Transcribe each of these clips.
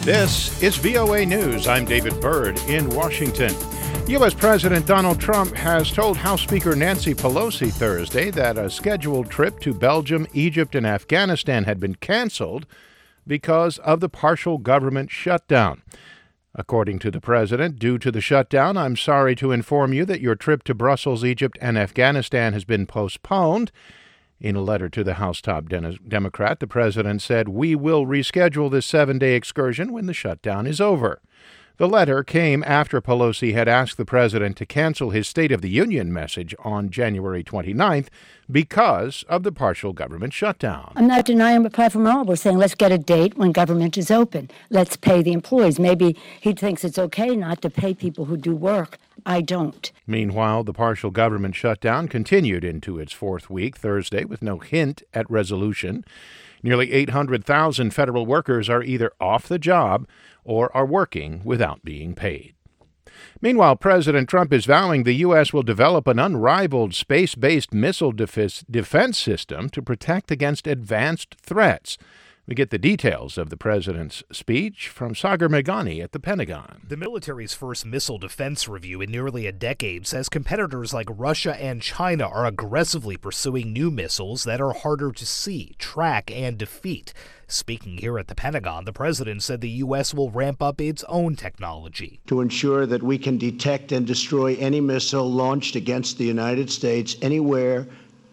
This is VOA News. I'm David Byrd in Washington. U.S. President Donald Trump has told House Speaker Nancy Pelosi Thursday that a scheduled trip to Belgium, Egypt, and Afghanistan had been canceled because of the partial government shutdown. According to the president, due to the shutdown, I'm sorry to inform you that your trip to Brussels, Egypt, and Afghanistan has been postponed. In a letter to the House top Democrat, the president said, "We will reschedule this 7-day excursion when the shutdown is over." The letter came after Pelosi had asked the president to cancel his State of the Union message on January 29th because of the partial government shutdown. I'm not denying what Platform All. We're saying let's get a date when government is open. Let's pay the employees. Maybe he thinks it's okay not to pay people who do work. I don't. Meanwhile, the partial government shutdown continued into its fourth week Thursday with no hint at resolution. Nearly 800,000 federal workers are either off the job or are working without being paid. Meanwhile, President Trump is vowing the U.S. will develop an unrivaled space-based missile defense system to protect against advanced threats. We get the details of the president's speech from Sagar Meghani at the Pentagon. The military's first missile defense review in nearly a decade says competitors like Russia and China are aggressively pursuing new missiles that are harder to see, track, and defeat. Speaking here at the Pentagon, the president said the U.S. will ramp up its own technology to ensure that we can detect and destroy any missile launched against the United States anywhere,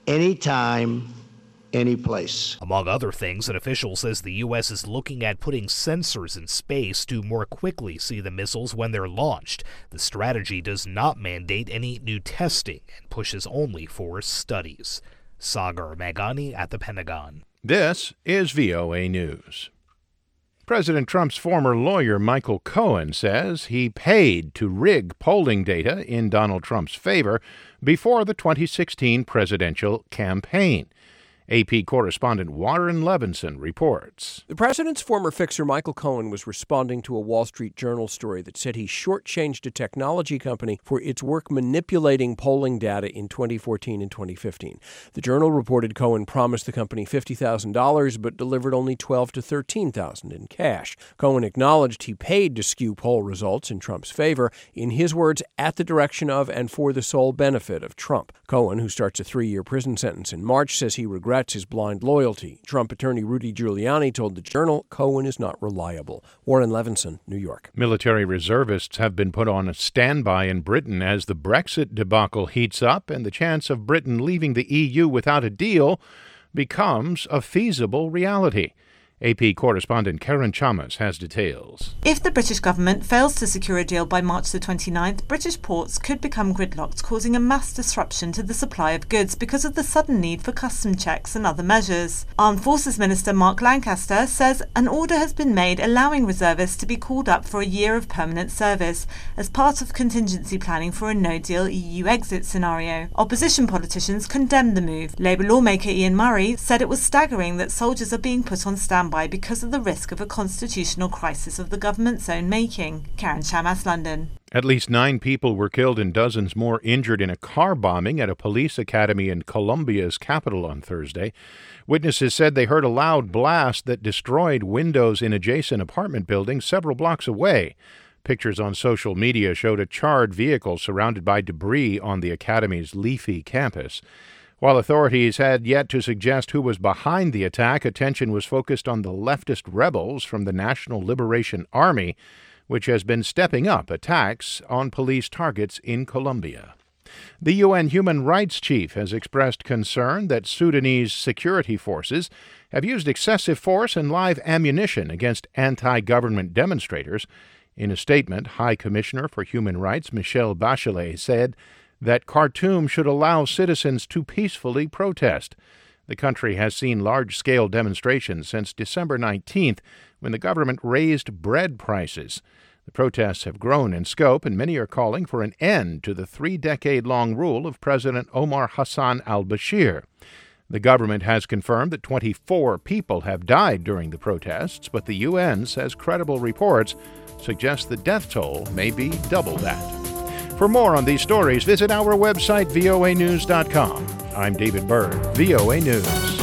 anytime, any place. Among other things, an official says the U.S. is looking at putting sensors in space to more quickly see the missiles when they're launched. The strategy does not mandate any new testing and pushes only for studies. Sagar Meghani at the Pentagon. This is VOA News. President Trump's former lawyer, Michael Cohen, says he paid to rig polling data in Donald Trump's favor before the 2016 presidential campaign. AP correspondent Warren Levinson reports. The president's former fixer, Michael Cohen, was responding to a Wall Street Journal story that said he shortchanged a technology company for its work manipulating polling data in 2014 and 2015. The Journal reported Cohen promised the company $50,000 but delivered only $12,000 to $13,000 in cash. Cohen acknowledged he paid to skew poll results in Trump's favor, in his words, at the direction of and for the sole benefit of Trump. Cohen, who starts a 3-year prison sentence in March, says he regrets his blind loyalty. Trump attorney Rudy Giuliani told the Journal Cohen is not reliable. Warren Levinson, New York. Military reservists have been put on a standby in Britain as the Brexit debacle heats up and the chance of Britain leaving the EU without a deal becomes a feasible reality. AP correspondent Karen Chamas has details. If the British government fails to secure a deal by March the 29th, British ports could become gridlocked, causing a mass disruption to the supply of goods because of the sudden need for custom checks and other measures. Armed Forces Minister Mark Lancaster says an order has been made allowing reservists to be called up for a year of permanent service as part of contingency planning for a no-deal EU exit scenario. Opposition politicians condemned the move. Labour lawmaker Ian Murray said it was staggering that soldiers are being put on standby because of the risk of a constitutional crisis of the government's own making. Karen Chamas, London. At least 9 people were killed and dozens more injured in a car bombing at a police academy in Colombia's capital on Thursday. Witnesses said they heard a loud blast that destroyed windows in adjacent apartment buildings several blocks away. Pictures on social media showed a charred vehicle surrounded by debris on the academy's leafy campus. While authorities had yet to suggest who was behind the attack, attention was focused on the leftist rebels from the National Liberation Army, which has been stepping up attacks on police targets in Colombia. The UN Human Rights Chief has expressed concern that Sudanese security forces have used excessive force and live ammunition against anti-government demonstrators. In a statement, High Commissioner for Human Rights Michelle Bachelet said that Khartoum should allow citizens to peacefully protest. The country has seen large-scale demonstrations since December 19th, when the government raised bread prices. The protests have grown in scope, and many are calling for an end to the 3-decade-long rule of President Omar Hassan al-Bashir. The government has confirmed that 24 people have died during the protests, but the UN says credible reports suggest the death toll may be double that. For more on these stories, visit our website, voanews.com. I'm David Byrd, VOA News.